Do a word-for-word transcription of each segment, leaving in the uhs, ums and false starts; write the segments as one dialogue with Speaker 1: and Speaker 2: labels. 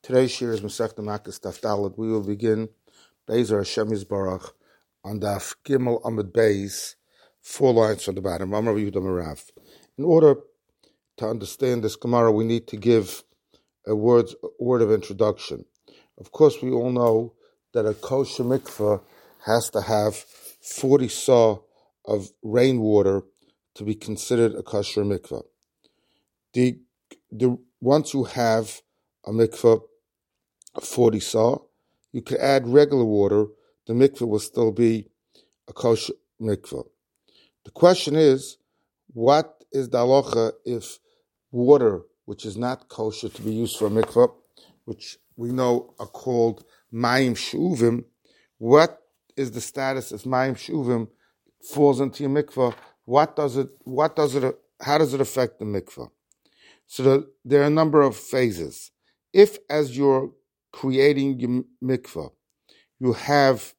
Speaker 1: Today's year is Masechta Makkos Daf Daled. We will begin Bezer Hashem Yisbarach on Daf Gimel Amud Beis, four lines from the bottom. Amar Yehuda Merav. In order to understand this Gemara, we need to give a word, a word of introduction. Of course, we all know that a kosher mikveh has to have forty saw of rainwater to be considered a kosher mikveh. The, the once you have a mikveh forty saw, you could add regular water, the mikveh will still be a kosher mikveh. The question is, what is the halacha if water, which is not kosher to be used for a mikveh, which we know are called mayim shuvim, what is the status if mayim shuvim falls into your mikveh? What does it, what does it, how does it affect the mikveh? So the, there are a number of phases. If as you're creating your mikveh, you have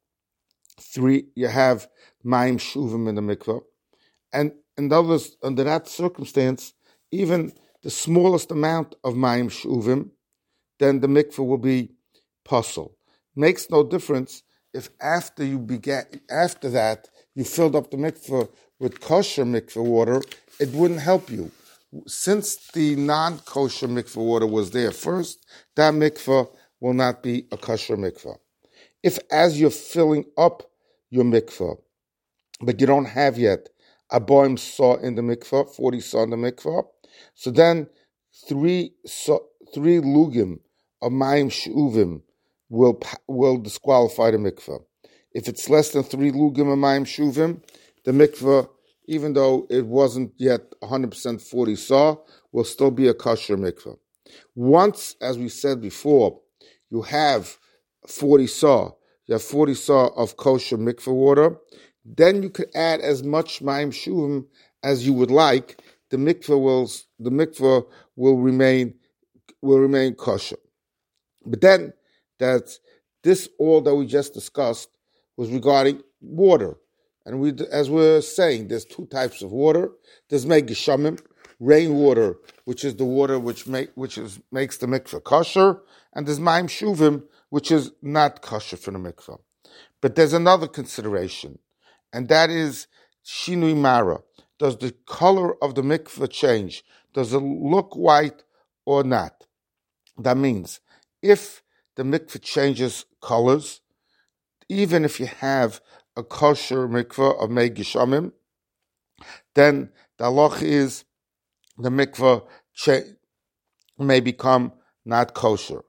Speaker 1: three, you have mayim shuvim in the mikveh, and in others, under that circumstance, even the smallest amount of mayim shuvim, then the mikveh will be pasul. Makes no difference if after you began, after that you filled up the mikveh with kosher mikveh water, it wouldn't help you. Since the non-kosher mikveh water was there first, that mikveh will not be a kosher mikveh. If as you're filling up your mikveh, but you don't have yet a boim saw in the mikveh, forty saw in the mikveh, so then three saw, three lugim of mayim shuvim will will disqualify the mikveh. If it's less than three lugim of mayim shuvim, the mikveh, even though it wasn't yet one hundred percent forty saw, will still be a kosher mikveh. Once, as we said before, you have forty saw, you have forty saw of kosher mikveh water, then you could add as much mayim shuvim as you would like. The mikveh will the mikveh will remain will remain kosher. But then that this all that we just discussed was regarding water. And we, as we're saying, there's two types of water. There's mei geshamim, rainwater, which is the water which make which is makes the mikveh kosher, and there's mayim shuvim, which is not kosher for the mikveh. But there's another consideration, and that is shinui mara. Does the color of the mikveh change? Does it look white or not? That means if the mikveh changes colors, even if you have a kosher mikveh of mei geshamim, then the halach is the mikveh cha- may become not kosher.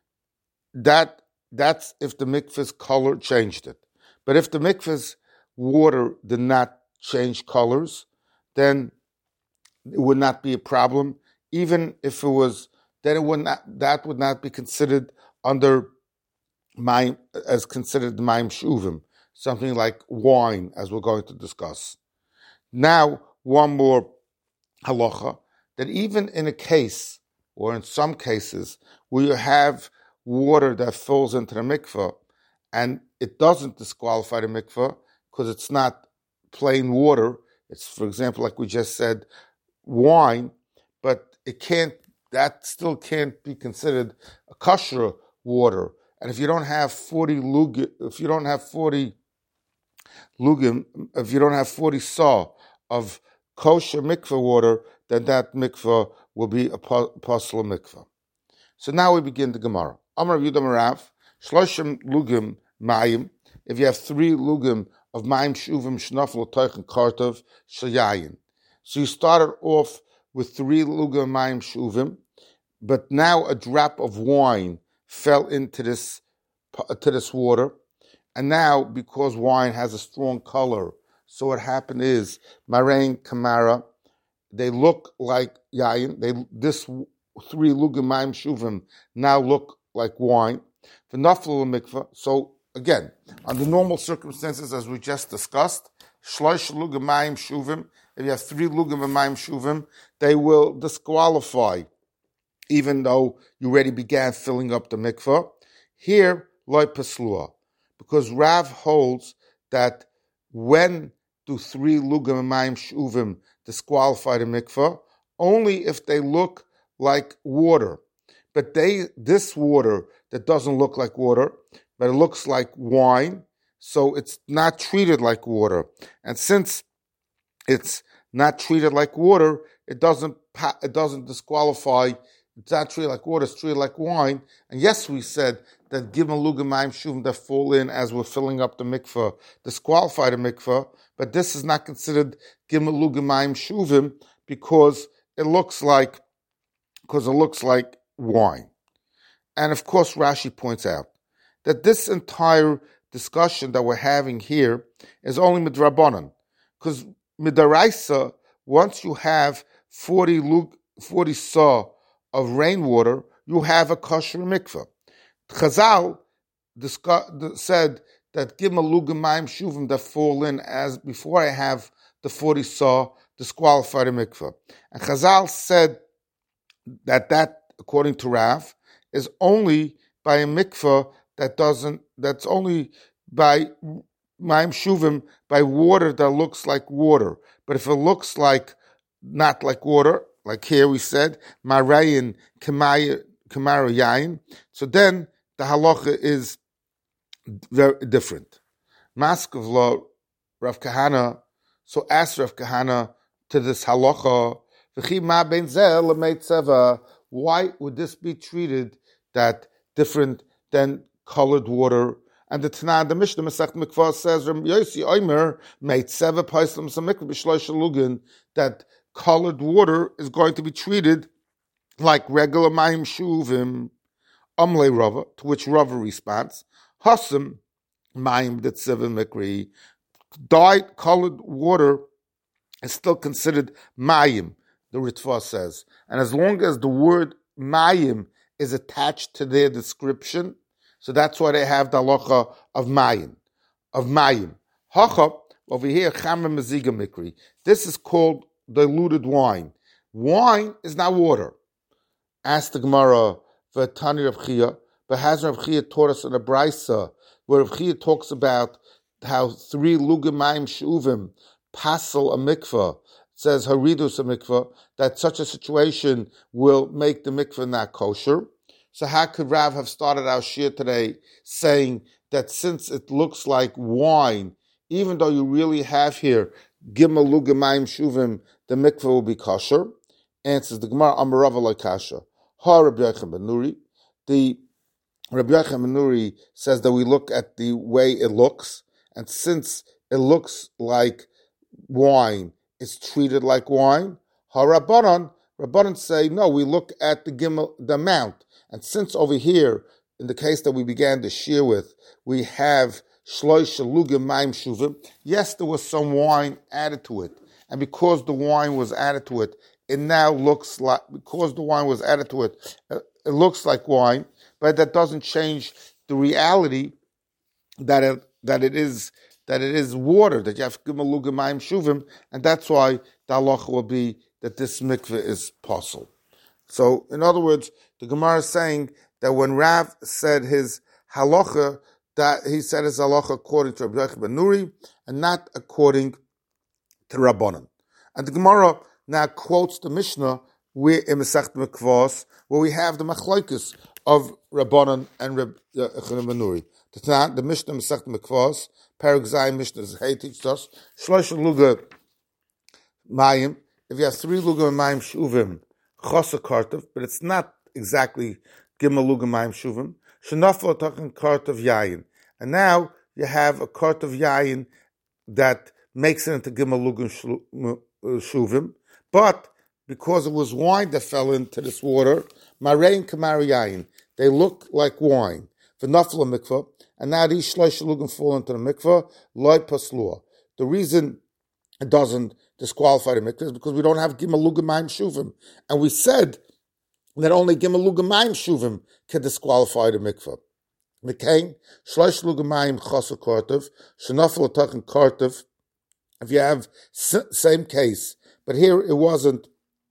Speaker 1: That that's if the mikveh's color changed it. But if the mikveh's water did not change colors, then it would not be a problem. Even if it was, then it would not. That would not be considered under mayim as considered mayim shuvim. Something like wine, as we're going to discuss. Now, one more halacha, that even in a case, or in some cases, where you have water that falls into the mikveh, and it doesn't disqualify the mikveh, because it's not plain water, it's, for example, like we just said, wine, but it can't, that still can't be considered a kosher water. And if you don't have forty lug, if you don't have forty lugim, if you don't have forty saw of kosher mikveh water, then that mikveh will be a pasul mikveh. So now we begin the Gemara. Amar Yehuda Merav, shloshim lugim mayim. If you have three lugim of mayim shuvim shnafel toich kartov shayayin. So you started off with three lugim mayim shuvim, but now a drop of wine fell into this to this water. And now, because wine has a strong color, so what happened is, Marain, Kamara, they look like yayin. They this three lugim mayim shuvim now look like wine. The naflu mikvah. So again, under normal circumstances, as we just discussed, shlosh lugim mayim shuvim. If you have three lugim mayim shuvim, they will disqualify, even though you already began filling up the mikvah. Here, loy paslua. Because Rav holds that when do three lugim and mayim shuvim disqualify the mikveh? Only if they look like water. but they this water that doesn't look like water, but it looks like wine, so it's not treated like water. And since it's not treated like water, it doesn't it doesn't disqualify. It's not treated like water, it's treated like wine. And yes, we said that gimel lugamayim shuvim that fall in as we're filling up the mikveh disqualify the mikveh, but this is not considered gimel lugamayim shuvim because it looks like because it looks like wine. And of course, Rashi points out that this entire discussion that we're having here is only midrabanan, because midaraisa, once you have forty lug, forty saw of rainwater, you have a kosher mikveh. Chazal discuss, said that gimel lugamayim shuvim that fall in as before I have the forty saw disqualify the mikveh. And Chazal said that that, according to Rav, is only by a mikveh that doesn't, that's only by mayim shuvim, by water that looks like water. But if it looks like, not like water, like here we said, marayin kamaru yayin, so then the halacha is very different. Mask of law, Rav Kahana, so ask Rav Kahana to this halacha, why would this be treated that different than colored water? And the Tanah, the Mishnah, Masech Mikvah says, Yosi Omer made seva paislam samikvah b'shloisha lugin, that colored water is going to be treated like regular mayim shuvim, amle rava, to which Rava responds, hasam mayim that seva mikri, dyed colored water is still considered mayim, the Ritva says. And as long as the word mayim is attached to their description, so that's why they have the halacha of mayim, of mayim. Hacha, over here, chamer meziga mikri. This is called diluted wine. Wine is not water. Ask the Gemara, v'tani Rav Chia, but has Rav Chia taught us in a brisa, where Rav Chia talks about how three lugamayim shuvim pasel a mikveh, says haridus a mikveh, that such a situation will make the mikveh not kosher. So how could Rav have started our shir today saying that since it looks like wine, even though you really have here gimel lugamayim shuvim, the mikveh will be kosher? Answers the Gemara, Amarava Laikasha. Ha Rabbi Yochanan ben Nuri. The Rabbi Yochanan ben Nuri says that we look at the way it looks, and since it looks like wine, it's treated like wine. Ha Rabbanan, Rabbanan say, no, we look at the gimel, the amount. And since over here, in the case that we began the shir with, we have shloisha lugim mayim shuvim, yes, there was some wine added to it. And because the wine was added to it, it now looks like, because the wine was added to it, it looks like wine, but that doesn't change the reality that it, that it is that it is water, that you have gimel lugim mayim shuvim, and that's why the halacha will be that this mikveh is possible. So, in other words, the Gemara is saying that when Rav said his halacha, that he said his halacha according to Rabbi Yochanan ben Nuri, and not according to Rabbanan. And the Gemara now quotes the Mishnah where in Masechet Mikvos, where we have the machlokes of Rabbanan and Rabbi Yochanan ben Nuri. The, the Mishnah Masechet Mikvos, Perek Zayin Mishnah Hey teaches us shloisha luga mayim. If you have three luga mayim shuvim, chasa kartav, but it's not exactly gimel luga mayim shuvim. Shenafel tachen kartav yayin, and now you have a kartav yayin that makes it into gimel luga shuvim, but because it was wine that fell into this water, marein kamaru yayin, they look like wine. V'nafel mikvah, and now these shloisha lugim fall into the mikvah, loy paslua. The reason it doesn't disqualify the mikvah is because we don't have gimel lugim mayim shuvim, and we said that only gimel lugim mayim shuvim can disqualify the mikvah. Mekain shloisha lugim mayim chasa kartav, shenafel tachen kartav. If you have same case, but here it wasn't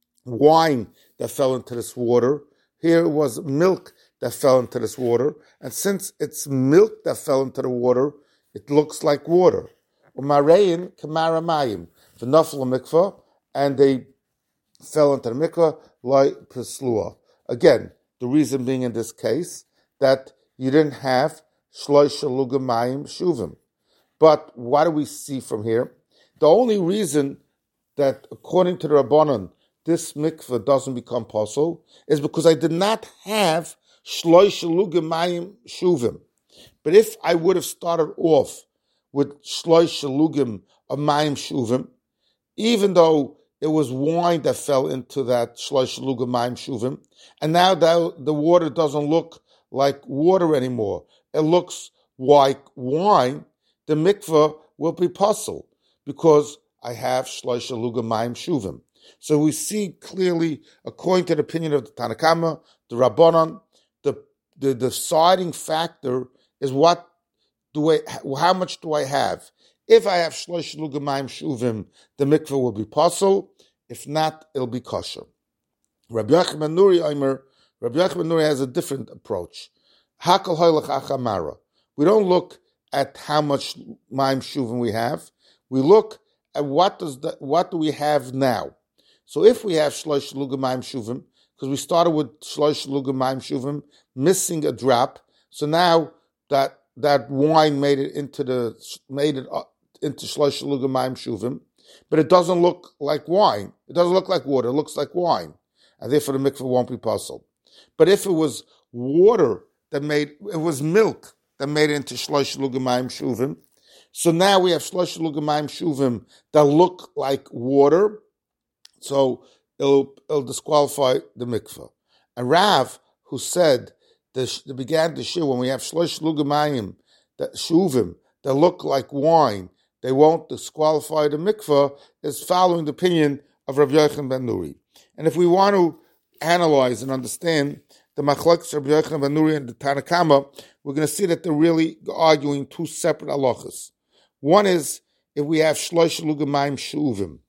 Speaker 1: wine that fell into this water. Here it was milk that fell into this water. And since it's milk that fell into the water, it looks like water. Umarein kamara mayim, the nafla mikvah, and they fell into the mikvah like peslua. Again, The reason being in this case that you didn't have shloisha lugamayim shuvim. But what do we see from here? The only reason that, according to the Rabbanon, this mikveh doesn't become possible is because I did not have shloisha lugamayim shuvim. But if I would have started off with shloisha lugim of mayim shuvim, even though it was wine that fell into that shloisha lugim mayim shuvim, and now the, the water doesn't look like water anymore, it looks like wine, the mikveh will be possible because I have shloisha lugim mayim shuvim. So we see clearly, according to the opinion of the Tanna Kama, the Rabbanon, the, the deciding factor is what do I, how much do I have? If I have shlosh lugamayim shuvim, the mikveh will be possible. If not, it'll be kosher. Rabbi Yochanan ben Nuri Omer, Rabbi Yochanan ben Nuri has a different approach. Hakol hoylech achamara. We don't look at how much mayim shuvim we have. We look at what does the, what do we have now. So if we have shlosh lugamayim shuvim, because we started with shlosh lugamayim shuvim, missing a drop, so now that that wine made it into the made it into shlosh lugamayim shuvim, but it doesn't look like wine. It doesn't look like water. It looks like wine, and therefore the mikveh won't be possible. But if it was water that made it was milk that made it into shlosh lugamayim shuvim, so now we have shlosh lugamayim shuvim that look like water, so it'll, it'll disqualify the mikveh. And Rav, who said that began the shir when we have shlosh lugamayim that shuvim that look like wine, they won't disqualify the mikveh, is following the opinion of Rabbi Yochanan ben Nuri. And if we want to analyze and understand the machlokes of Rabbi Yochanan ben Nuri and the Tanna Kama, we're going to see that they're really arguing two separate halachas. One is if we have shlosh lugamayim shuvim,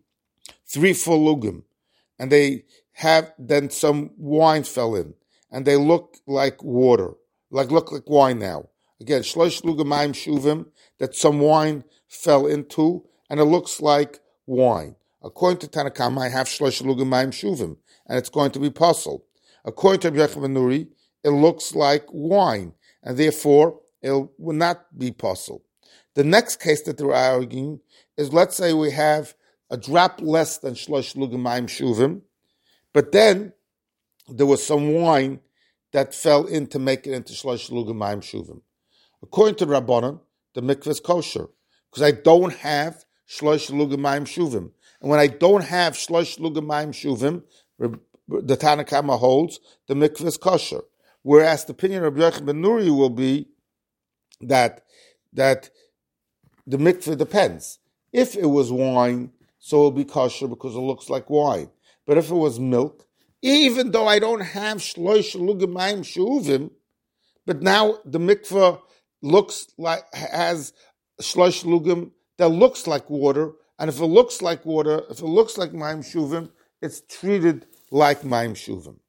Speaker 1: three full lugim, and they have then some wine fell in, and they look like water, like look like wine now. Again, shlosh lugamayim shuvim, that some wine fell into, and it looks like wine. According to Tanna Kama, I have shlosh lugamayim shuvim, and it's going to be possible. According to Rabbi Yochanan ben Nuri, it looks like wine, and therefore it will not be possible. The next case that they're arguing is, let's say we have a drop less than shlosh lugamayim shuvim, but then there was some wine that fell in to make it into shlosh lugamayim shuvim. According to the Rabbanon, the mikveh is kosher because I don't have shlosh lugamayim shuvim, and when I don't have shlosh lugamayim shuvim, the Tanna Kama holds the mikveh is kosher. Whereas the opinion of Rabbi Yochanan ben Nuri will be that that the mikveh depends. If it was wine, so it'll be kosher because it looks like wine. But if it was milk, even though I don't have shlosh lugamayim shuvim, but now the mikveh looks like has shlosh lugim that looks like water, and if it looks like water, if it looks like mayim shuvim, it's treated like mayim shuvim.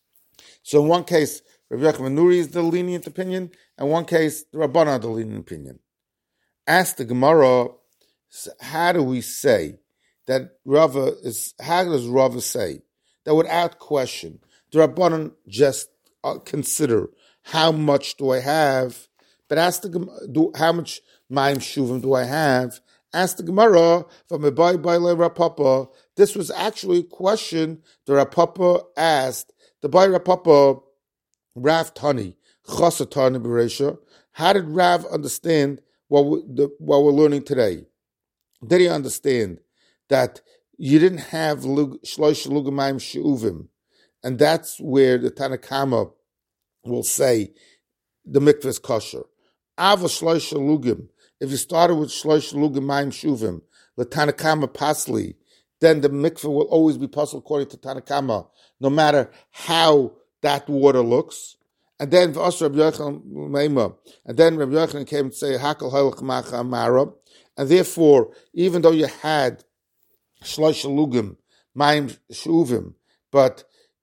Speaker 1: So in one case, Rabbi Yochanan ben Nuri is the lenient opinion, and one case, the Rabbanan are the lenient opinion. Ask the Gemara, how do we say that Rava is? How does Rava say that without question, the Rabbanan just uh, consider how much do I have? But ask the do how much mayim shuvim do I have? Ask the Gemara from Abai Baile Rapapa. This was actually a question the Rapapa asked. The Bai Rapapa, Rav Tani, Chasa Tani Beresha. How did Rav understand what, we, the, what we're learning today? Did he understand that you didn't have shlosh lugamayim shuvim, and that's where the Tanna Kama will say the mikveh is kosher. Ava shlosh lugim. If you started with shlosh lugamayim shuvim, the Tanna Kama pasli, then the mikveh will always be possible according to Tanna Kama, no matter how that water looks. And then for us, Rabbi Yochanan, and then Rabbi Yochanan came and say Hakol Halach Macha Amara, and therefore, even though you had shlosh lugim mayim shuvim, but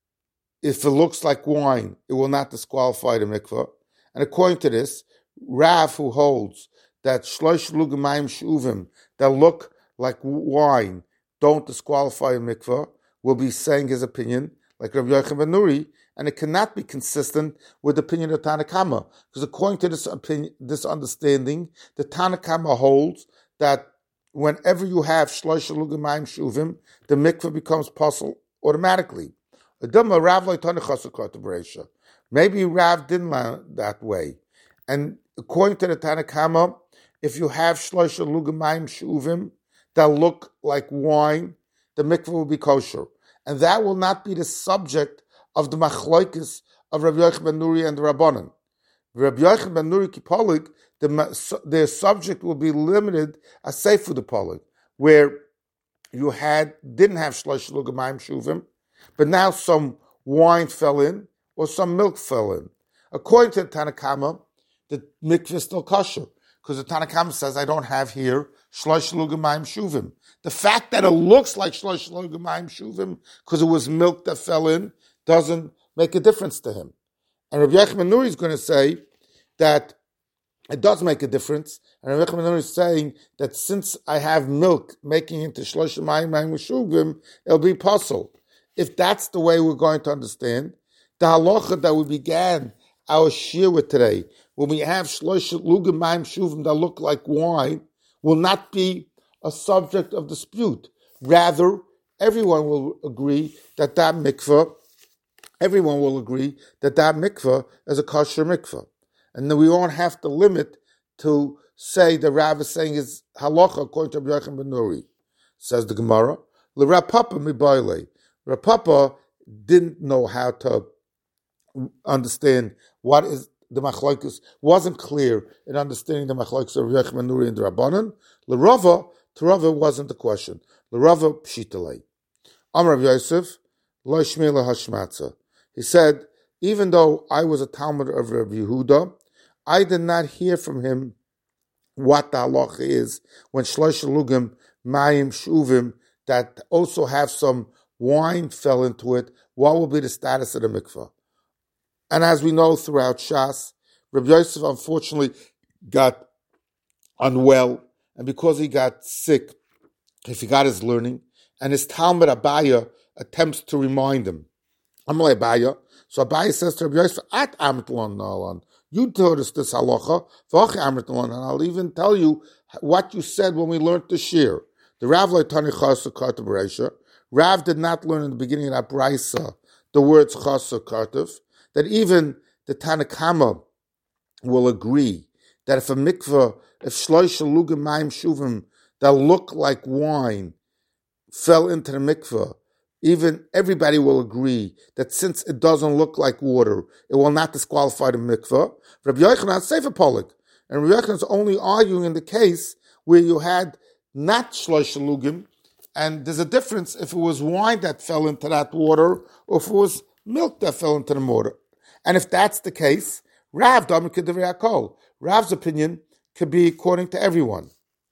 Speaker 1: if it looks like wine, it will not disqualify the mikveh. And according to this, Rav, who holds that shlosh lugim mayim shuvim that look like wine don't disqualify a mikveh, will be saying his opinion like Rabbi Yochanan ben Nuri, and it cannot be consistent with the opinion of Tanna Kama, because according to this opinion, this understanding, the Tanna Kama holds that whenever you have shlosh lugim mayim shuvim, the mikveh becomes possible automatically. Maybe Rav didn't learn that way, and according to the Tanna Kama, if you have shlosh lugim mayim shuvim that look like wine, the mikveh will be kosher, and that will not be the subject of the machloikis of Rabbi Yochanan ben Nuri and the Rabbanan. Rabbi Yochanan ben Nuri kipolig, the their subject will be limited as seifu the polig, where you had didn't have shlosh lugim mayim shuvim, but now some wine fell in or some milk fell in. According to the Tanna Kama, the mikveh is still kosher, because the Tanna Kama says I don't have here shlosh lugim mayim shuvim. The fact that it looks like shlosh lugim mayim shuvim because it was milk that fell in doesn't make a difference to him. And Rabbi Yochanan ben Nuri is going to say that it does make a difference. And Rabbi Yochanan ben Nuri is saying that since I have milk making into shlosh mayim mayim shuvim, it'll be possible. If that's the way we're going to understand, the halacha that we began our shir with today, when we have shlosh lugim mayim shuvim that look like wine, will not be a subject of dispute. Rather, everyone will agree that that mikveh, everyone will agree that that mikveh is a kosher mikveh. And then we won't have to limit to say the Rav is saying is halacha according to Rabbi Yochanan ben Nuri. Says the Gemara, L'Rav Papa mibayle. Rav Papa didn't know how to understand what is the machlokes, wasn't clear in understanding the machlokes of Rabbi Yochanan ben Nuri and the Rabbanan. L'Rava, to Rava wasn't the question. L'Rava pshitale. Amar Rav Yosef, lo shmei lahashmatza. He said, even though I was a Talmud of Rabbi Yehuda, I did not hear from him what the halacha is when shlosh lugim mayim shuvim that also have some wine fell into it. What will be the status of the mikvah? And as we know throughout Shas, Rabbi Yosef unfortunately got unwell, and because he got sick, he forgot his learning, and his Talmud Abaya attempts to remind him. Amalei Abaya. So Abaya says to Rabbi Yosef, At Amritlon Nalan, you told us this halacha, V'ach Amritlon, and I'll even tell you what you said when we learned the shir. The Rav Leitani Chasa Kartav Bereisha. Rav did not learn in the beginning of that Braisa the words Chasa Kartav, that even the Tanna Kama will agree that if a mikveh, if shlosh lugim mayim shuvim that look like wine fell into the mikveh, even everybody will agree that since it doesn't look like water, it will not disqualify the mikveh. Rabbi Yochanan sefer polik, and Rabbi Yochanan is only arguing in the case where you had not shlosh lugim, and there's a difference if it was wine that fell into that water or if it was milk that fell into the water. And if that's the case, Rav Damar Kedavrei Hakol, Rav's opinion could be according to everyone.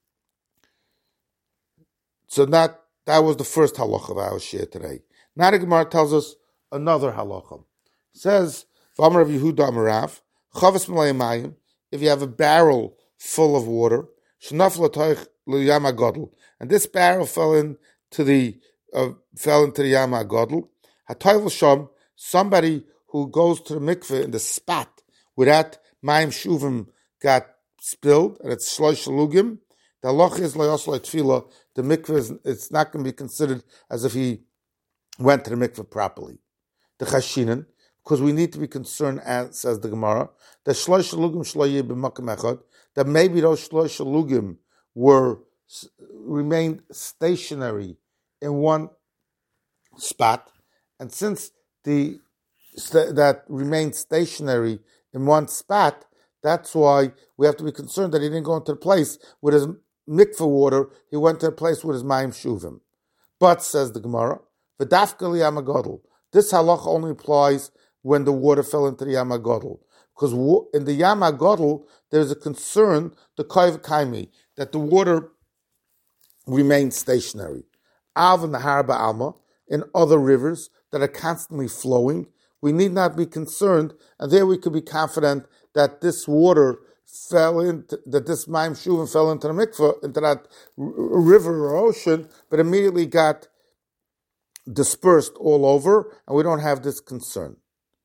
Speaker 1: So that that was the first halacha of our share today. Now the Gemara tells us another halacha. It says, V'amar Rav Yehuda Amar Rav, Chavas Malay Mayim, if you have a barrel full of water, Shnaf L'toich L'Yam HaGodl, and this barrel fell into the uh, fell into the Yam HaGodl, Hatoiv L'Sham, somebody who goes to the mikveh in the spot where that mayim shuvim got spilled, and it's shlosh lugim, the halacha is loyoslo tefillah, the mikveh is, it's not going to be considered as if he went to the mikveh properly. The chashinen, because we need to be concerned, as says the Gemara, that shlosh lugim shloyeh b'makam echad, that maybe those shlosh lugim were remained stationary in one spot, and since the that remained stationary in one spot, that's why we have to be concerned that he didn't go into the place with his mikveh water, he went to a place with his mayim shuvim. But, says the Gemara, v'dafka liyam hagadol, this halacha only applies when the water fell into the Yam HaGodl. Because in the Yam HaGodl, there's a concern, the Koiv Kaimi, that the water remains stationary. Av and the Harba Alma, in other rivers that are constantly flowing, we need not be concerned, and there we could be confident that this water fell into, that this Mayim Shuvim fell into the mikveh, into that r- river or ocean, but immediately got dispersed all over, and we don't have this concern.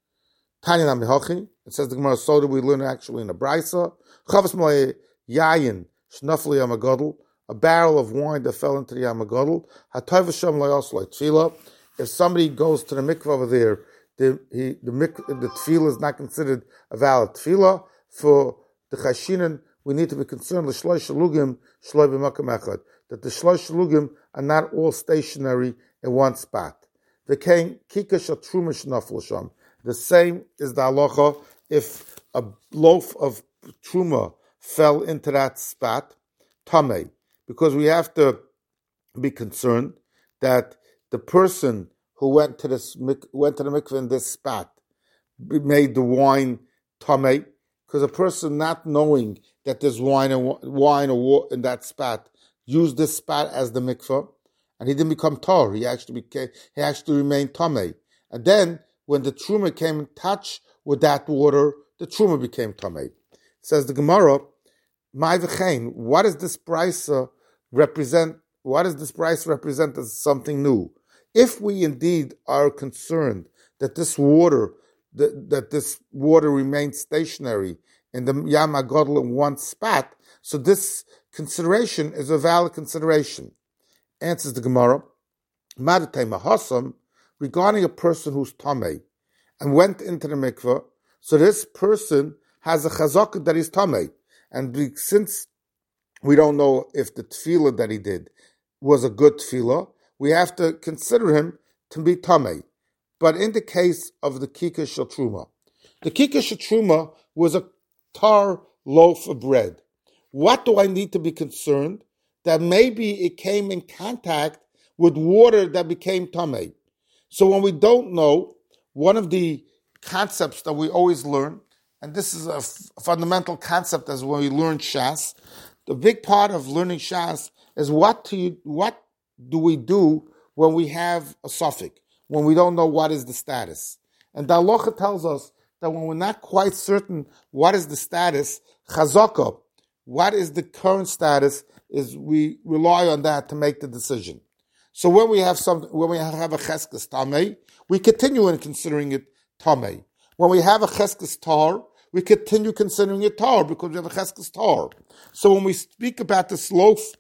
Speaker 1: Tanya Namihochi, it says the Gemara, so do we learn actually in a Brisa. Chavas Malay Yayin, Shnafli Yamagodl, a barrel of wine that fell into the Yamagodl. Hatayv Hashem Layosla Tefillah. If somebody goes to the mikveh over there, the he, the, mik, the tefillah is not considered a valid tefillah. For the chashinin, we need to be concerned l'shloi shalugim shloi b'makam echad, that the shloi shalugim are not all stationary in one spot. The king kika shatruma shnafel sham. The same is the halacha if a loaf of truma fell into that spot, tamei, because we have to be concerned that the person who went to this went to the mikveh in this spot made the wine tamei, because a person not knowing that there's wine and wine or in that spot used this spot as the mikveh, and he didn't become tar. He actually became he actually remained tamei, and then when the truma came in touch with that water, the truma became tamei. Says the Gemara, "My v'chein, what does this brisa represent? What does this brisa represent as something new? If we indeed are concerned that this water, that, that this water remains stationary in the Yam HaGadol in one spot, so this consideration is a valid consideration." Answers the Gemara, "Madatei mahasam," regarding a person who's tamei and went into the mikveh, so this person has a chazakah that he's tamei, and since we don't know if the tefillah that he did was a good tefillah, we have to consider him to be tamei. But in the case of the kika shel truma, the kika shel truma was a tar loaf of bread. What do I need to be concerned? That maybe it came in contact with water that became tamei. So when we don't know, one of the concepts that we always learn, and this is a f- fundamental concept as when we learn Shas, the big part of learning Shas is what do you, what do we do when we have a suffix, when we don't know what is the status. And the halacha tells us that when we're not quite certain what is the status, chazaka, what is the current status, is we rely on that to make the decision. So when we have some, when we have a cheskes tamei, we continue in considering it tamei. When we have a cheskes tar, we continue considering it tar because we have a cheskes tar. So when we speak about this loaf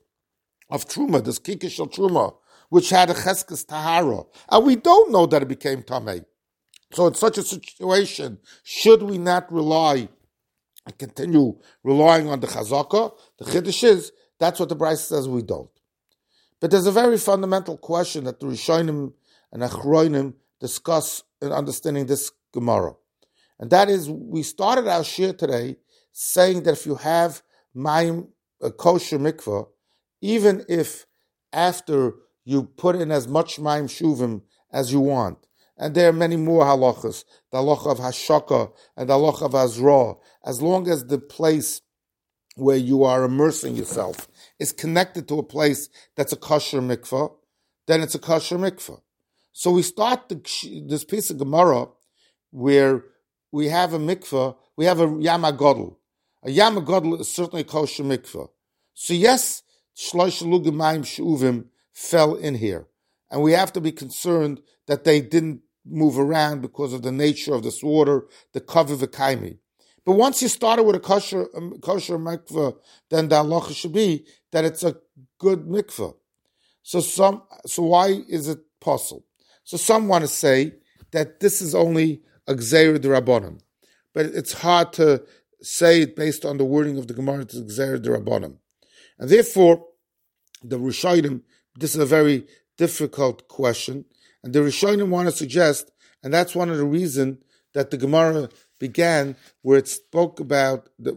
Speaker 1: of truma, this kika shel truma, which had a cheskes tahara, and we don't know that it became tamei. So in such a situation, should we not rely and continue relying on the chazaka? The chiddush is, that's what the Brisa says we don't. But there's a very fundamental question that the Rishonim and Achronim discuss in understanding this Gemara. And that is, we started our shir today saying that if you have mayim, a kosher mikveh, even if after you put in as much mayim shuvim as you want, and there are many more halachas, the halacha of hashaka and the halacha of azra, as long as the place where you are immersing yourself is connected to a place that's a kosher mikveh, then it's a kosher mikveh. So we start the, this piece of Gemara where we have a mikveh, we have a Yam HaGadol. A Yam HaGadol is certainly a kosher mikveh. So yes, shlosh lugim mayim she'uvim fell in here. And we have to be concerned that they didn't move around because of the nature of this water, the kavi v'kaimi. But once you started with a kosher, um, kosher mikveh, then the halacha should be that it's a good mikveh. So some, so why is it possible? So some want to say that this is only a gzeira d'Rabbanan, but it's hard to say it based on the wording of the Gemara. It's a gzeira d'Rabbanan, and therefore the Rishonim. This is a very difficult question, and the Rishonim want to suggest, and that's one of the reasons that the Gemara began where it spoke about, the,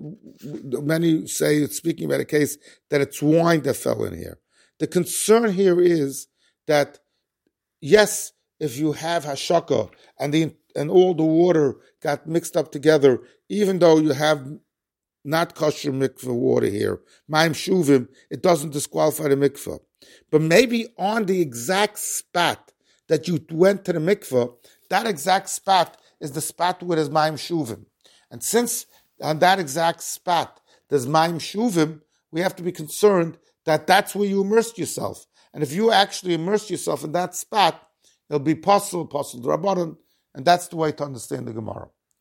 Speaker 1: many say it's speaking about a case that it's wine that fell in here. The concern here is that, yes, if you have hashaka and the and all the water got mixed up together, even though you have not kosher mikveh water here, mayim shuvim, it doesn't disqualify the mikveh. But maybe on the exact spot that you went to the mikveh, that exact spot is the spot where there's mayim shuvim. And since on that exact spot there's mayim shuvim, we have to be concerned that that's where you immersed yourself. And if you actually immerse yourself in that spot, it'll be possible, possible d'Rabbanan, and that's the way to understand the Gemara.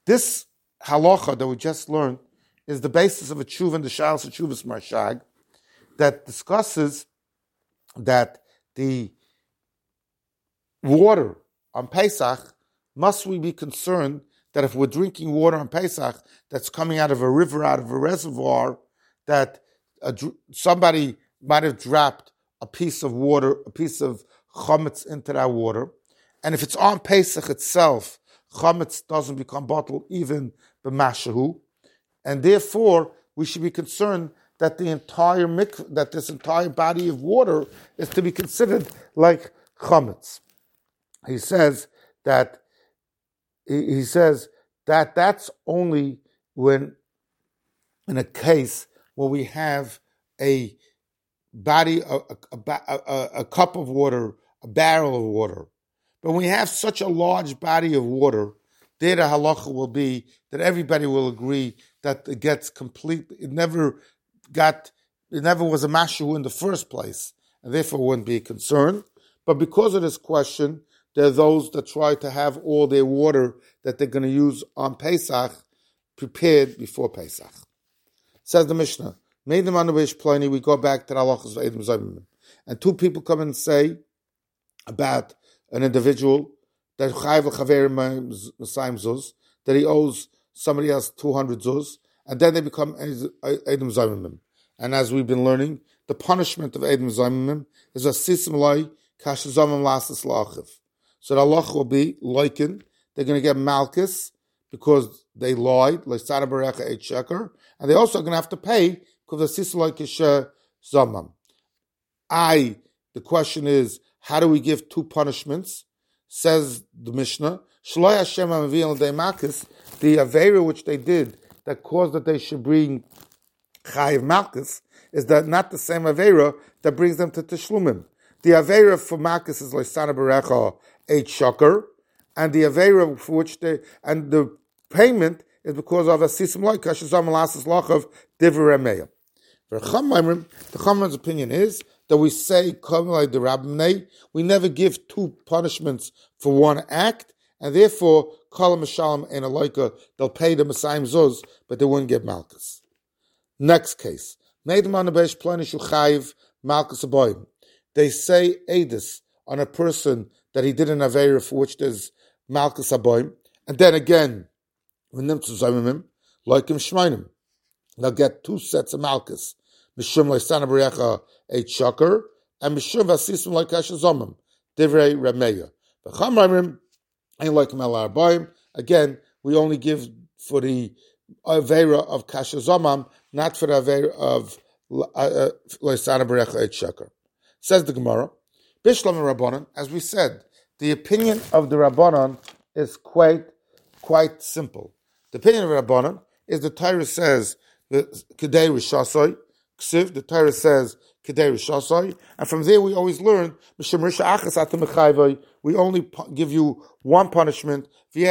Speaker 1: This halacha that we just learned is the basis of a tshuva in the Shalos Tshuvas Marshag that discusses that the water on Pesach, must we be concerned that if we're drinking water on Pesach that's coming out of a river, out of a reservoir, that a, somebody might have dropped a piece of water, a piece of chametz into that water, and if it's on Pesach itself, chametz doesn't become bottled even b'mashahu, and therefore we should be concerned that the entire mikveh, that this entire body of water is to be considered like chametz. He says that he says that that's only when, in a case where we have a body, a, a, a, a cup of water, a barrel of water. But when we have such a large body of water, there the halacha will be that everybody will agree that it gets complete. It never got, it never was a mashu in the first place, and therefore wouldn't be concerned. But because of this question, there are those that try to have all their water that they're going to use on Pesach prepared before Pesach. Says the Mishnah, we go back to the halachas of Edom Zayimim. And two people come and say about an individual that that he owes somebody else two hundred zuz, and then they become Edom Zayimim. And as we've been learning, the punishment of Edom Zayimim is a sisim loy kashazamim lasas la'achiv. So the halach will be likened. They're going to get malchus because they lied, like Sada Barecha eight sheker, and they also are going to have to pay because the sisaloi kisha zamam. I. The question is, how do we give two punishments? Says the Mishnah, Shloi Hashem Amavil de Malchus, the avera which they did that caused that they should bring chayiv malchus is that not the same avera that brings them to teshlumim. The avera for malchus is like Sada Barecha eight sheker, and the avera for which they and the payment is because of a sisim loy kashazam lasas lachav divrei meya. For Chachamim, the Chachamim's opinion is that we say like the Rabbinay, we never give two punishments for one act, and therefore kol mishalom and aloika, they'll pay the Masayim Zuz, but they wouldn't get malchus. Next case, Meidman Abesh Planishu Chayiv Malchus Aboyim. They say edus on a person that he did an avera for which there's malchus aboyim, and then again, when them to zayimim, like him shmeinim, they'll get two sets of malchus, mishum leisana berecha eight shaker, and mishum vasisim like hashazomim, divrei remeya. But chamraimim ain't like him el arboyim. Again, we only give for the avera of kashazomam, not for the avera of leisana berecha eight shaker. Says the Gemara. Bishlam Rabbanon, as we said, the opinion of the Rabbanon is quite, quite simple. The opinion of the Rabbanon is the Torah says Kedei Rishasoi, Ksiv, the Torah says Kedei Rishasoi, and from there we always learn we only give you one punishment. We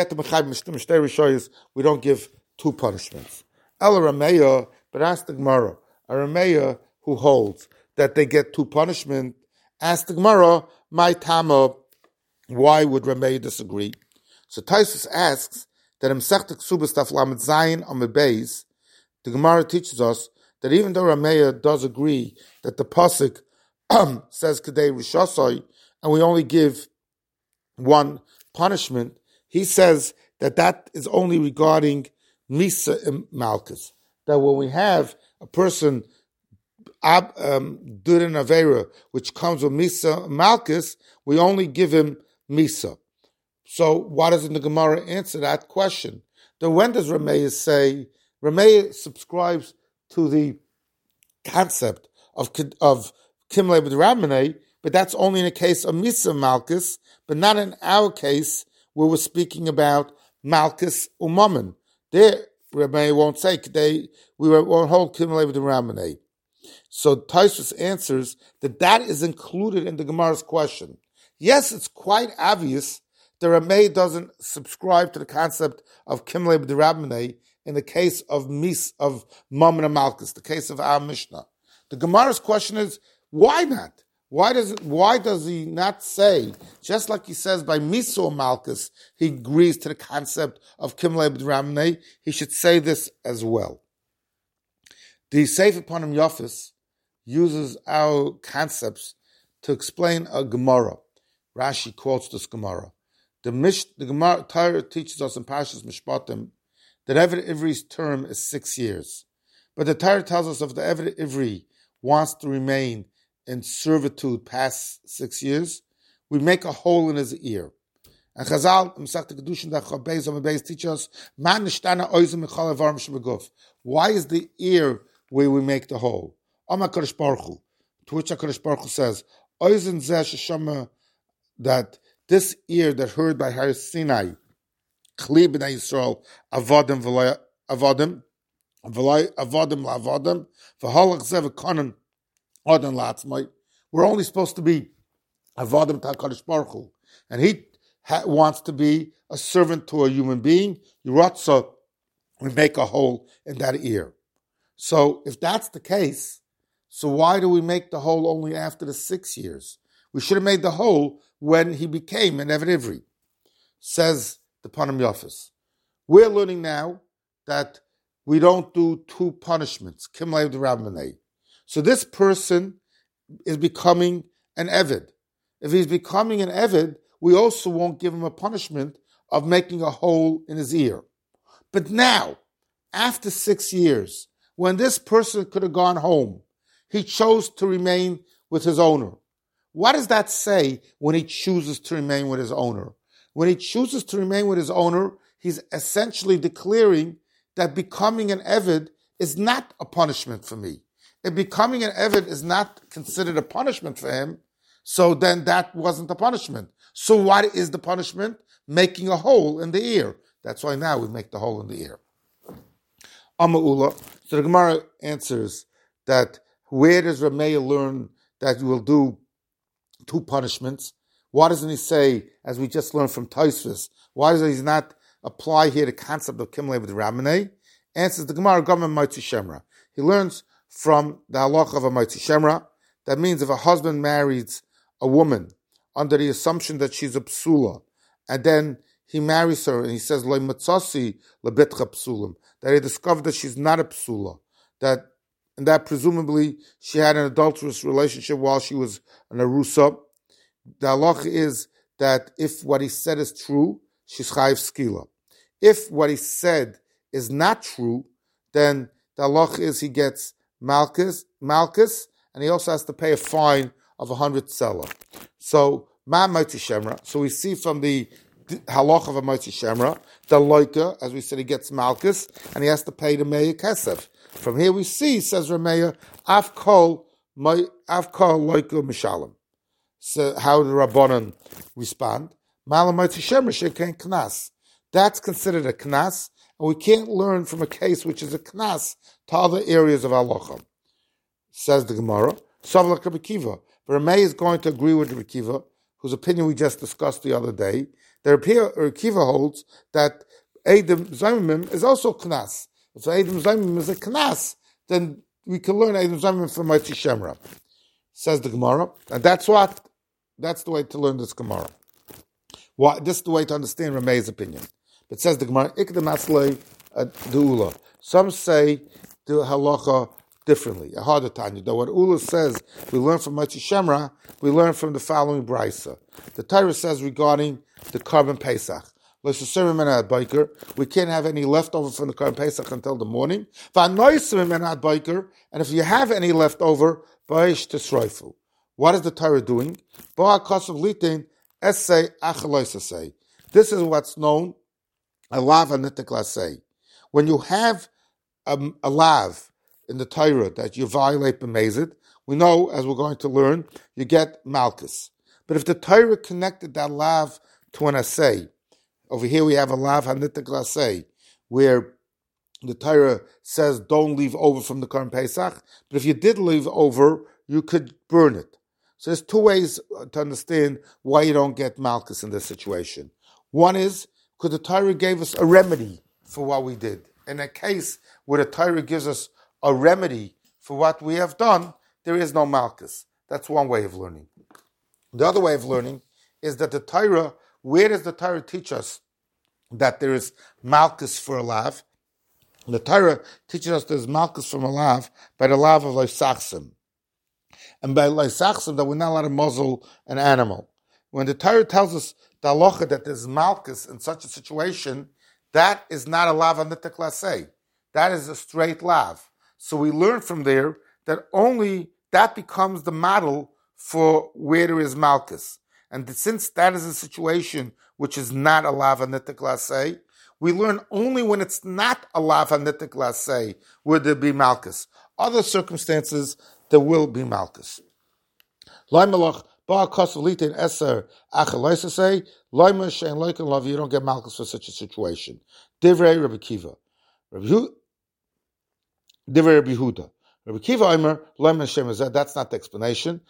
Speaker 1: don't give two punishments. El Rameya, but ask the Gemara, a Rameya who holds that they get two punishments. Ask the Gemara, my Tama, why would Rameh disagree? So Taisus asks that in Masechta Ksubas Daf Lamed Zayin on the base, the Gemara teaches us that even though Rameh does agree that the pasuk says Kedei Rishasoi, and we only give one punishment, he says that that is only regarding Misa and Malchus. That when we have a person Ab, um, did an avera which comes with Misa Malchus, we only give him Misa. So why doesn't the Gemara answer that question? Then when does Rameya say, Rameya subscribes to the concept of of Kimle with Rabbanay, but that's only in a case of Misa Malchus, but not in our case where we're speaking about Malchus Umaman. There Rameya won't say, they, we won't hold Kimle with Rabbanay. So Taisus answers that that is included in the Gemara's question. Yes, it's quite obvious that Rameh doesn't subscribe to the concept of Kimle b'derabbanei in the case of Mis of Mammon and Malchus, the case of our Mishnah. The Gemara's question is, why not? Why does it, why does he not say, just like he says by Miso Malchus, he agrees to the concept of Kimlei B'Ramnei, he should say this as well. The Sefer Panim Yafis uses our concepts to explain a Gemara. Rashi quotes this Gemara. The, Mish, the Gemara Torah teaches us in Parshas Mishpatim that Eved Ivri's term is six years. But the Torah tells us if the Eved Ivri wants to remain in servitude past six years, we make a hole in his ear. And Chazal, Masechta Kedushin Daf Chaf Beis Amud Beis teach us, Man nishtana oizim michal avarim shebeguf. Why is the ear where we make the hole? Amar Kadosh Baruch Hu, to which HaKadosh Baruch Hu says, Oizin zeh sheshama, that this ear that heard by Har Sinai, Chli b'nai Yisrael, avodim v'loy avodim, v'loy avodim la'avodim, v'holach zeh v'konim odin la'atzmai. We're only supposed to be avodim to HaKadosh Baruch Hu, and he ha- wants to be a servant to a human being. Yiratzah, we make a hole in that ear. So if that's the case, so why do we make the hole only after the six years? We should have made the hole when he became an Eved Ivri, says the Panim Yafis. We're learning now that we don't do two punishments, Kimlei B'Ramnei. So this person is becoming an Eved. If he's becoming an Eved, we also won't give him a punishment of making a hole in his ear. But now, after six years, when this person could have gone home, he chose to remain with his owner. What does that say when he chooses to remain with his owner? When he chooses to remain with his owner, he's essentially declaring that becoming an Eved is not a punishment for me. If becoming an Eved is not considered a punishment for him, so then that wasn't a punishment. So what is the punishment? Making a hole in the ear. That's why now we make the hole in the ear. Ama'ula. So the Gemara answers that where does Rameya learn that you will do two punishments? Why doesn't he say, as we just learned from Tosfos, why does he not apply here the concept of Kimlei B'Ramnei? Answers the Gemara, Gomer Motzi Shemra. He learns from the halacha of a Motzi Shemra. That means if a husband marries a woman under the assumption that she's a psula, and then he marries her and he says, Lo matzasi lebitcha psulim, that he discovered that she's not a psula, that and that presumably she had an adulterous relationship while she was an arusa. The halacha is that if what he said is true, she's chayiv skila. If what he said is not true, then the halacha is he gets malchus, malchus, and he also has to pay a fine of a hundred selah. So, ma motzi shemra. So we see from the halacha of a motzi shemra, the loika, as we said, he gets malchus, and he has to pay the meya kesef. From here we see, says Rameya, af kol af kol loika mishalim. So how the Rabbanan respond? Malam motzi shemra shekain knas. That's considered a knas, and we can't learn from a case which is a knas to other areas of halacha. Says the Gemara, Savlak Rabbi Kiva. Rameya is going to agree with Rabbi Kiva, whose opinion we just discussed the other day. The Rabbi Kiva holds that Eidim Zaymim is also knas. If Eidim Zaymim is a knas, then we can learn Eidim Zaymim from Motzi Shemra. Says the Gemara, and that's what, that's the way to learn this Gemara. Why, this is the way to understand Rameya's opinion. But says the Gemara, Ikdam Aslei Du'ula. Some say the halacha differently, a harder tanya. Though what Ula says, we learn from Motzi Shemra, we learn from the following brisa. The Torah says regarding the Karban Pesach, we can't have any leftover from the Karban Pesach until the morning. And if you have any leftover, what is the Torah doing? This is what's known a lav anitik lasei. When you have um, a lav in the Torah that you violate b'mezid, we know, as we're going to learn, you get malchus. But if the Torah connected that lav to an asay, over here we have a lav hanitik lasei, where the Torah says don't leave over from the Karban Pesach, but if you did leave over, you could burn it. So there's two ways to understand why you don't get malchus in this situation. One is because the Torah gave us a remedy for what we did. In a case where the Torah gives us a remedy for what we have done, there is no malchus. That's one way of learning. The other way of learning is that the Torah, where does the Torah teach us that there is malchus for a lav? The Torah teaches us there's malchus from a lav by the lav of Leisachsim. And by Leisachsim, that we're not allowed to muzzle an animal. When the Torah tells us the halacha that there's malchus in such a situation, that is not a lav anitek lasei. That is a straight lav. So we learn from there that only that becomes the model for where there is malchus. And since that is a situation which is not a lav anitek lasei, we learn only when it's not a lav anitek lasei would there be malchus. Other circumstances, there will be malchus. You don't get malchus for such a situation. Divrei Rabbi Kiva. Divrei Rabbi Huda. Rabbi Kiva Omer, that's not the explanation.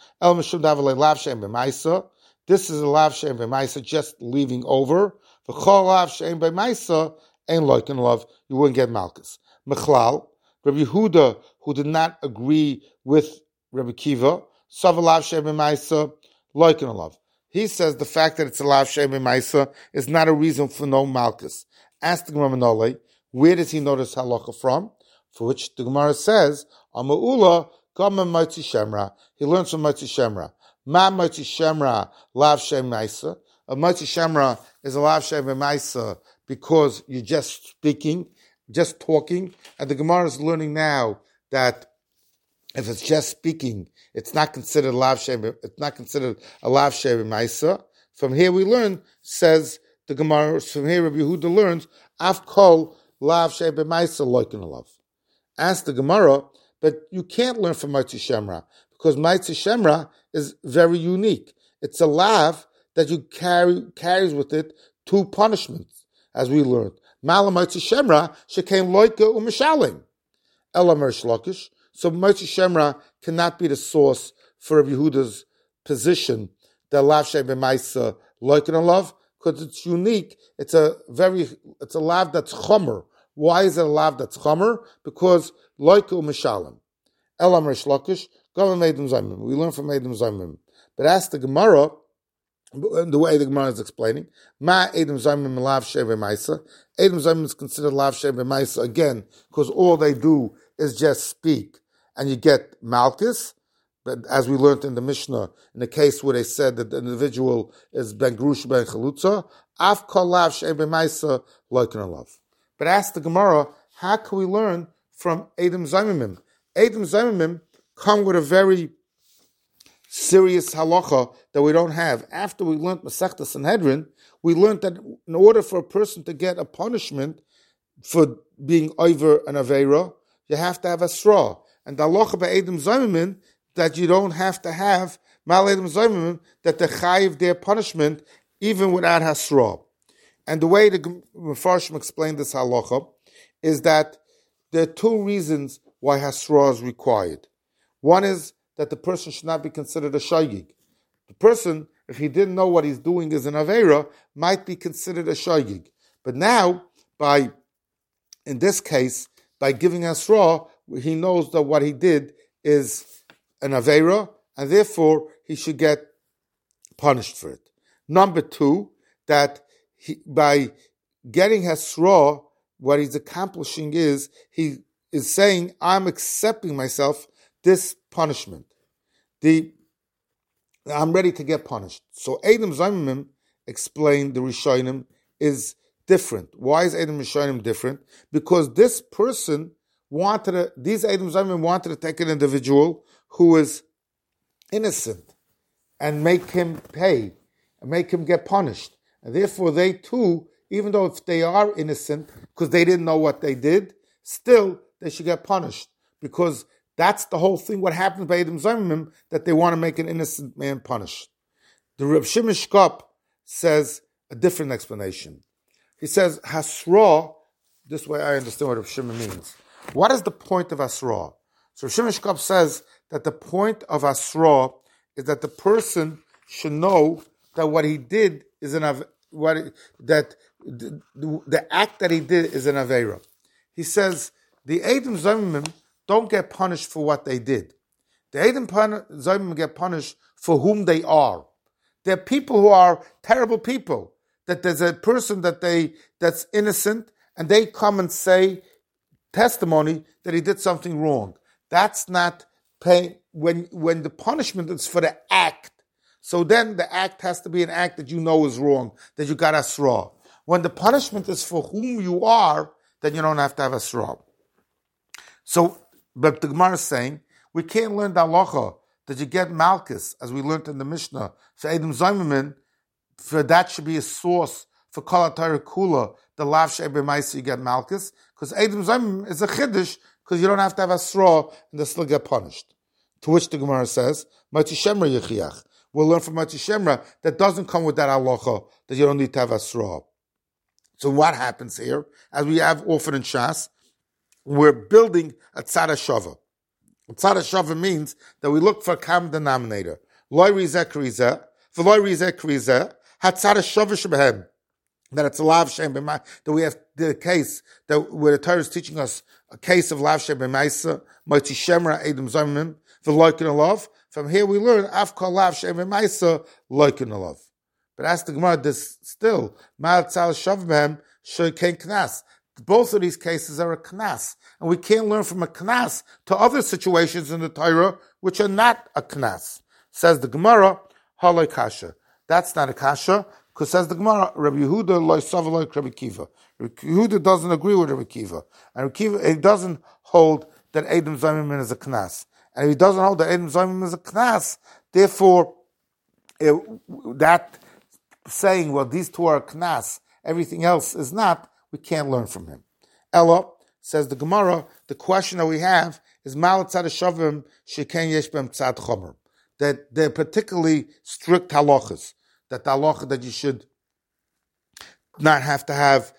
Speaker 1: This is a lav shem b'maisa, just leaving over. V'chol lav shem b'maisa, ain't loikin love, you wouldn't get malchus. Mechlal, Rabbi Huda, who did not agree with Rabbi Kiva, sav lav shem b'maisa, loikin love. He says the fact that it's a lav shem b'maisa is not a reason for no malchus. Ask the Gemara Menole, where does he know this halacha from? For which the Gemara says, Ama'ula, Gama Motzi Shemra. He learns from Motzi Shemra. Ma Motzi Shemra, lav shem maisa. A Motzi Shemra is a lav shem maisa because you're just speaking, just talking. And the Gemara is learning now that if it's just speaking, it's not considered lav shem. It's not considered a lav shem maisa. From here we learn, says the Gemara. From here Rabbi Yehuda learns, af kol lav shem maisa loikin alav. Ask the Gemara, but you can't learn from Motzi Shemra because Motzi Shemra is very unique. It's a lav that you carry carries with it two punishments, as we learned. Mala Motzi Shemra shekain loika u'mishalim ela Mersh Lakish. So Motzi Shemra cannot be the source for Rabbi Yehuda's position that lav shem b'maisa loikin alav because it's unique. It's a very it's a lav that's chomer. Why is it a lav that's chomer? Because loika u'mishalim ela Mersh Lakish. We learn from Edom Zayimim. But ask the Gemara, the way the Gemara is explaining, Ma Edom Zayimim lav shem b'maisa. Edom Zayimim is considered lav shem b'maisa again because all they do is just speak, and you get malchus. But as we learned in the Mishnah, in the case where they said that the individual is ben grush ben chalutza, af kol lav shem b'maisa loikin alav. But ask the Gemara, how can we learn from Edom Zayimim? Edom Zayimim come with a very serious halacha that we don't have. After we learned Masechta Sanhedrin, we learned that in order for a person to get a punishment for being over an Aveira, you have to have a straw. And the halacha by Edom Zayimim that you don't have to have Mal Edom Zayimim, that they chayiv their punishment even without hasra. And the way the Mefarshim explained this halacha is that there are two reasons why hasra is required. One is that the person should not be considered a shaygig. The person, if he didn't know what he's doing is an aveira, might be considered a shaygig. But now, by, in this case, by giving asra, he knows that what he did is an aveira, and therefore he should get punished for it. Number two, that he, by getting hasra, what he's accomplishing is, he is saying, I'm accepting myself this punishment. The I'm ready to get punished. So Edom Zayimim explained the Rishonim is different. Why is Edom Rishonim different? Because this person wanted to, these Edom Zayimim wanted to take an individual who is innocent and make him pay, and make him get punished. And therefore they too, even though if they are innocent, because they didn't know what they did, still they should get punished. Because that's the whole thing, what happens by Edom Zayimim, that they want to make an innocent man punished. The Reb Shimon Shkop says a different explanation. He says, Hasra, this way I understand what Reb Shimon means. What is the point of Hasra? So Reb Shimon Shkop says that the point of Hasra is that the person should know that what he did is an what it, that the, the, the act that he did is an Aveira. He says, the Edom Zayimim don't get punished for what they did. The Eidim Zayimim get punished for whom they are. They're people who are terrible people. That there's a person that they that's innocent, and they come and say testimony that he did something wrong. That's not paying when when the punishment is for the act. So then the act has to be an act that you know is wrong, that you got asra. When the punishment is for whom you are, then you don't have to have asra. So, but the Gemara is saying we can't learn the halacha that you get malchus, as we learned in the Mishnah, for Eidim Zayimim, for that should be a source for Kol HaTorah Kula, the Lav She'ebemaisa you get malchus, because Eidim Zayimim is a chiddush, because you don't have to have a straw and they still get punished. To which the Gemara says, Mati Shemra Yechiach. We'll learn from Mati Shemra that doesn't come with that halacha, that you don't need to have a straw. So what happens here? As we have often in Shas, we're building a tzad hashava. Tzad hashava means that we look for a common denominator. Loi rizeh krizeh, v'loi rizeh krizeh, hatzad hashava shebehem. That it's a lav shem b'mai, that we have the case, that where the Torah is teaching us a case of lav shem b'maisa, moiti shemra Eidim Zayimim, v'loikin alav. From here we learn, af kol lav shem b'maisa, loikin alav. But ask the Gemara, this still, ma'al tzad hashava behem, shoy kein knas. Both of these cases are a knas, and we can't learn from a knas to other situations in the Torah which are not a knas. Says the Gemara, haloi kasha. That's not a kasha, because says the Gemara, Rabbi Yehuda loy savaloi Rabbi Kiva. Rabbi Yehuda doesn't agree with Rabbi Kiva, and Rabbi Kiva he doesn't hold that Eidim Zayimim is a knas, and if he doesn't hold that Eidim Zayimim is a knas, therefore it, that saying, well, these two are a knas, everything else is not. We can't learn from him. Ella, says the Gemara, the question that we have is Mal tzad hashavim sheken yesh bem tzad chomer. That they're particularly strict halachas. That the halacha that you should not have to have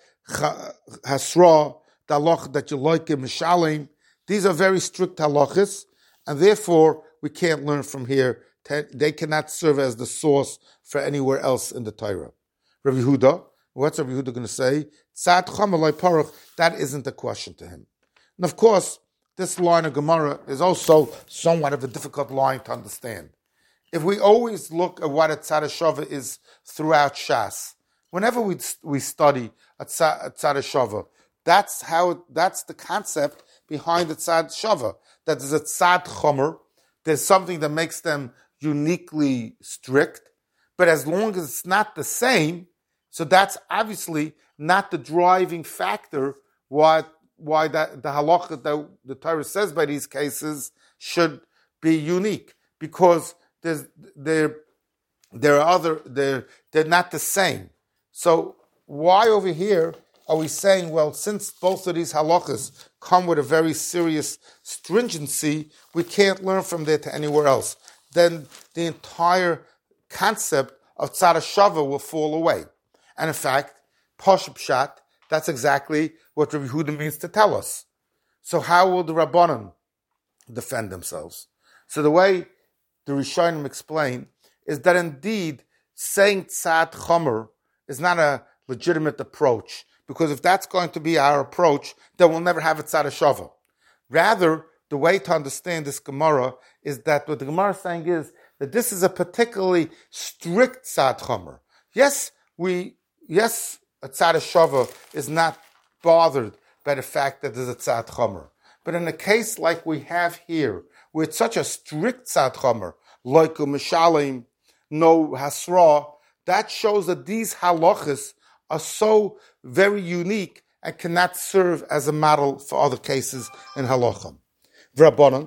Speaker 1: hasra, the halacha that you like in mishalim. These are very strict halachas, and therefore we can't learn from here. They cannot serve as the source for anywhere else in the Torah. Rabbi Yehuda, what's Rabbi Yehuda going to say? Tzad chomer loy paruch. That isn't a question to him. And of course, this line of Gemara is also somewhat of a difficult line to understand. If we always look at what a tzad hashava is throughout Shas, whenever we we study a tzad, a tzad hashava, that's how that's the concept behind the tzad hashava. That there's a tzad chomer. There's something that makes them uniquely strict, but as long as it's not the same. So that's obviously not the driving factor why why that the halacha that the Torah says by these cases should be unique, because there's there there are other they're they're not the same. So why over here are we saying, well, since both of these halachas come with a very serious stringency, we can't learn from there to anywhere else? Then the entire concept of tzad hashava will fall away. And in fact, Pashup Pshat, that's exactly what Rabbi Yehuda means to tell us. So how will the Rabbanan defend themselves? So the way the Rishonim explain is that indeed saying tzad chomer is not a legitimate approach, because if that's going to be our approach, then we'll never have a tzad hashava. Rather, the way to understand this Gemara is that what the Gemara is saying is that this is a particularly strict tzad chomer. Yes, we Yes, a tzad hashava is not bothered by the fact that there's a tzad chomer. But in a case like we have here, with such a strict tzad chomer, like a mishalim, no hasra, that shows that these halachas are so very unique and cannot serve as a model for other cases in halacha. Rabbanan,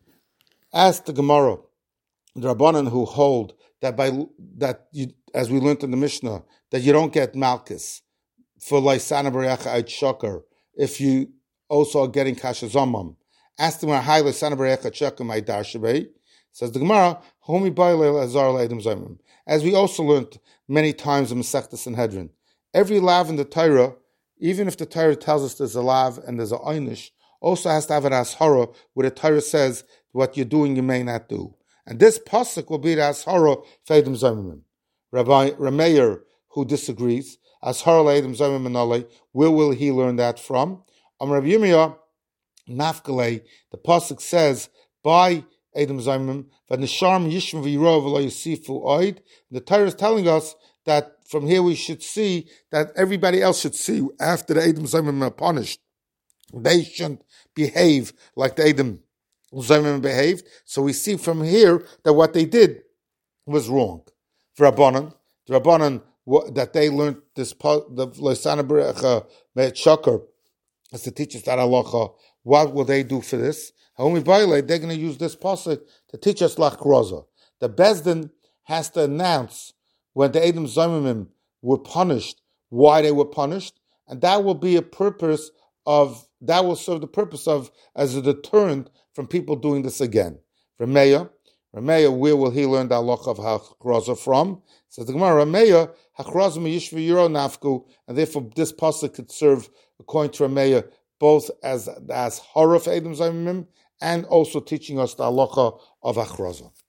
Speaker 1: ask the Gemara, the Rabbanan who hold that by that you, as we learned in the Mishnah, that you don't get malchus for laisana b'reacha ait shokar if you also are getting kasha zomam. Ask them how laisana b'reacha shokar my darshabei. Says the Gemara, homi ba'ilel azar le'edim zomim. As we also learned many times in Masechtas Sanhedrin, every lav in the Torah, even if the Torah tells us there's a lav and there's a einish, also has to have an ashara where the Torah says what you're doing you may not do. And this pasuk will be the ashara for Eidim Zayimim. Rabbi Rameir, who disagrees, ashara le'edim zayimim manale, where will he learn that from? Am Rabbi Yirmiyah, nafkalei, the pasuk says by Edom Zaimim, Vanisharm Yishma V'Yirov V'Lo Yisifu Oid. The Torah is telling us that from here we should see that everybody else should see after the Edom Zaimim are punished, they shouldn't behave like the Edom Zaimim behaved. So we see from here that what they did was wrong. For Rabbanan, the Rabbanan that they learned this the Loisana Berecha Me'et Shakar as to teach us that halacha. What will they do for this? They're going to use this pasuk to teach us lachroza. The Bezdin has to announce when the Edom Zaimim were punished, why they were punished, and that will be a purpose of that will serve the purpose of as a deterrent from people doing this again. Rameya, Rameya, where will he learn the halacha of hachroza from? Says the Gemara, Rameya hachroza miyishva yiro nafku, and therefore this pasuk could serve according to Rameya both as as horror of Edom Zaimim and also teaching us the halacha of hachroza.